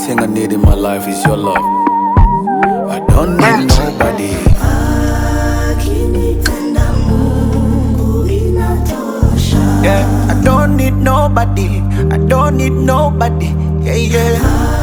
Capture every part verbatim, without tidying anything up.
thing I need in my life is your love. I don't need nobody. Yeah, I don't need nobody. I don't need nobody. Yeah, yeah.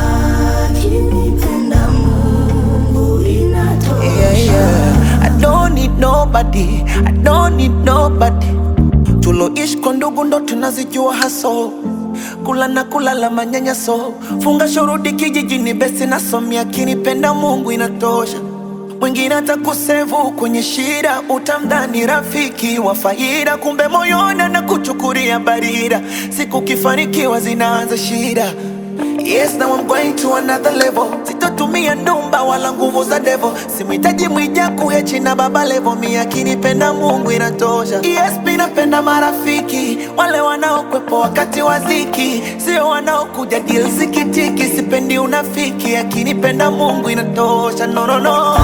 Yeah, yeah. I don't need nobody. I don't need nobody. Tuloishi kwa ndugu ndo tunazijua haso. Kula na kulala manyanyaso. Funga shurudi kijijini besi nasomia kinipenda Mungu inatosha. Mwingine atakusevu kwenye shida, utamdhani rafiki wa faida, kumbe moyoni na kuchukulia barida. Siku kifanikiwa zinaanza shida. Yes, now I'm going to another level. Sitotumia ndumba wala nguvu za devil. Simhitaji Mwijaku Hechi na Baba Levo. Mi akinipenda Mungu inatosha. Yes, mi napenda marafiki, wale wanaokwepo wakati wa dhiki, sio wanaokuja deal zikitiki. Sipendi unafiki, akinipenda Mungu inatosha. No, no, no.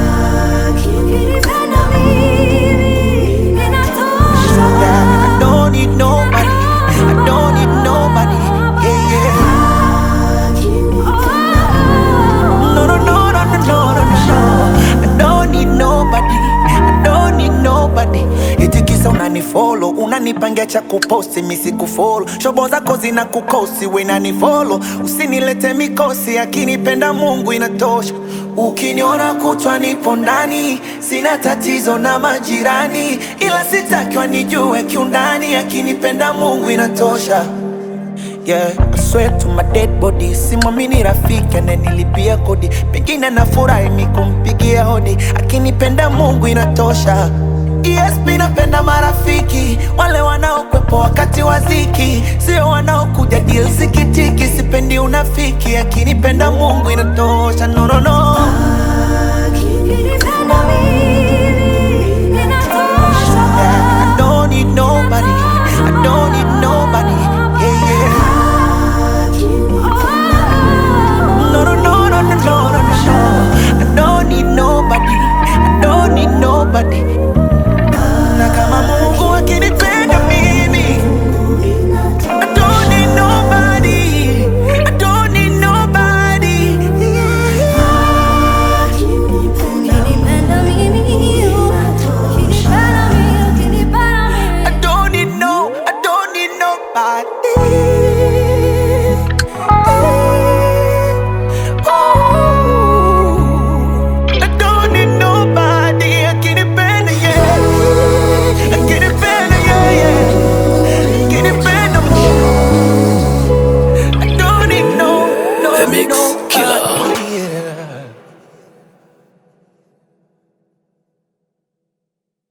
I don't need nobody. I don't need nobody. Yeah, yeah. No, no, no, no, no, no, no, no. I don't need nobody. I don't need nobody. Iti kisa unanifollow, unanipangia cha kuposti, misi kufollow. Shobo zako zina kukosi, we nanifollow. Usinilete mikosi, akinipenda Mungu inatosha. Ukiniona kutwa nipo ndani, sina tatizo na majirani, ila sitaki wanijue kiundani, akinipenda Mungu inatosha. Yeah, I swear to my dead body, simwamini rafiki ananilipia kodi. Pengine nafurahi mi kumpigia hodi, akinipenda Mungu inatosha. Yes, mi napenda marafiki, wale wanaokwepo wakati wa dhiki, sio wanaokuja deal zikitiki. Sipendi unafiki, akinipenda Mungu inatosha. No, no, no. Yeah, I don't need nobody. I don't need nobody.